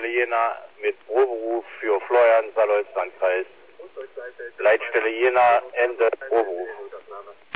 Leitstelle Jena mit Proberuf für Florian Salolz Landkreis. Leitstelle Jena, Ende, Proberuf.